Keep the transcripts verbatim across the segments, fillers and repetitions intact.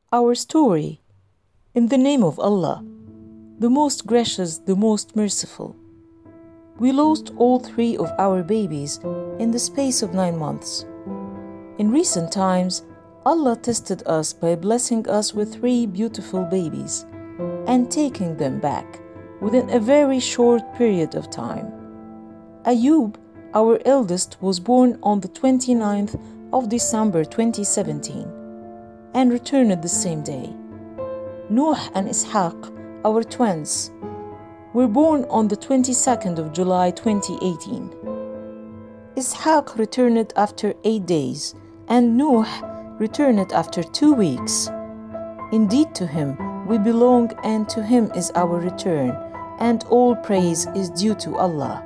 Our story, in the name of Allah, the most gracious, the most merciful. We lost all three of our babies in the space of nine months. In recent times, Allah tested us by blessing us with three beautiful babies and taking them back within a very short period of time. Ayub, our eldest, was born on the twenty-ninth of December twenty seventeen and returned the same day. Nuh and Ishaq, our twins, were born on the twenty-second of July twenty eighteen. Ishaq returned after eight days and Nuh returned after two weeks. Indeed, to him we belong and to him is our return, and all praise is due to Allah.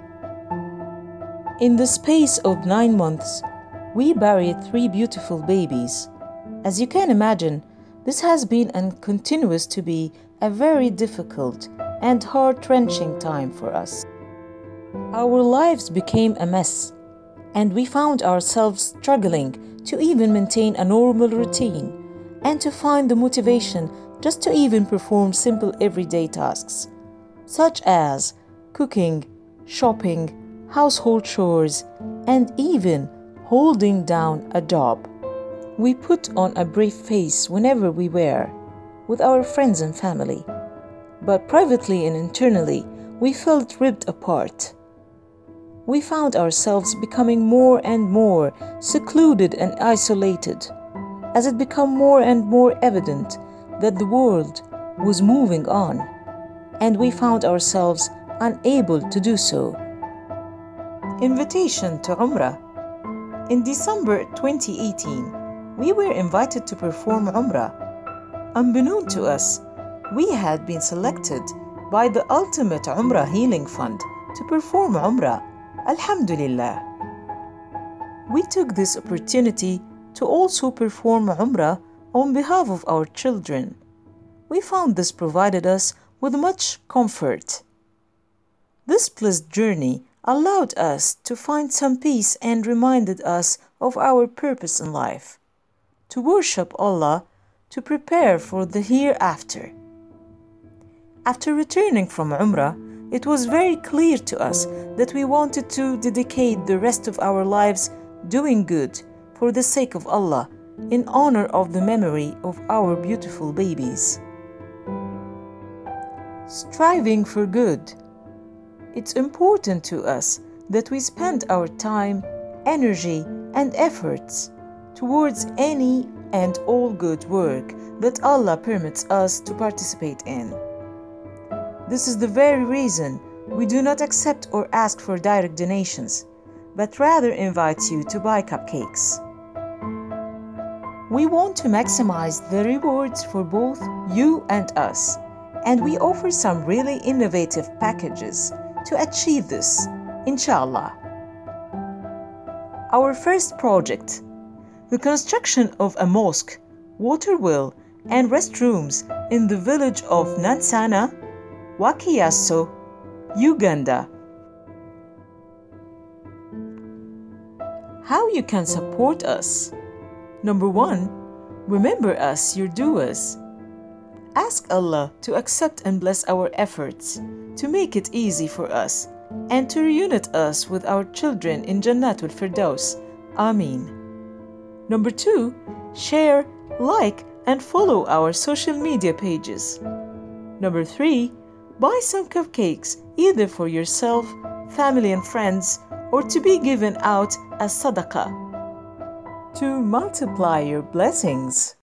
In the space of nine months, we buried three beautiful babies. As you can imagine, this has been and continues to be a very difficult and heart-wrenching time for us. Our lives became a mess, and we found ourselves struggling to even maintain a normal routine and to find the motivation just to even perform simple everyday tasks, such as cooking, shopping, household chores, and even holding down a job. We put on a brave face whenever we were with our friends and family, but privately and internally, we felt ripped apart. We found ourselves becoming more and more secluded and isolated, as it became more and more evident that the world was moving on, and we found ourselves unable to do so. Invitation to Umrah. In December twenty eighteen, we were invited to perform Umrah. Unbeknown to us, we had been selected by the Ultimate Umrah Healing Fund to perform Umrah. Alhamdulillah. We took this opportunity to also perform Umrah on behalf of our children. We found this provided us with much comfort. This blessed journey allowed us to find some peace and reminded us of our purpose in life, to worship Allah, to prepare for the hereafter. After returning from Umrah, it was very clear to us that we wanted to dedicate the rest of our lives doing good for the sake of Allah, in honor of the memory of our beautiful babies. Striving for good. It's important to us that we spend our time, energy, and efforts towards any and all good work that Allah permits us to participate in. This is the very reason we do not accept or ask for direct donations, but rather invite you to buy cupcakes. We want to maximize the rewards for both you and us, and we offer some really innovative packages to achieve this, inshallah. Our first project, the construction of a mosque, water well, and restrooms in the village of Nansana, Wakiaso, Uganda. How you can support us? Number one, remember us, your doers. Ask Allah to accept and bless our efforts, to make it easy for us, and to reunite us with our children in Jannatul Firdaus. Ameen. Number two, share, like, and follow our social media pages. Number three, buy some cupcakes either for yourself, family and friends, or to be given out as sadaqah to multiply your blessings.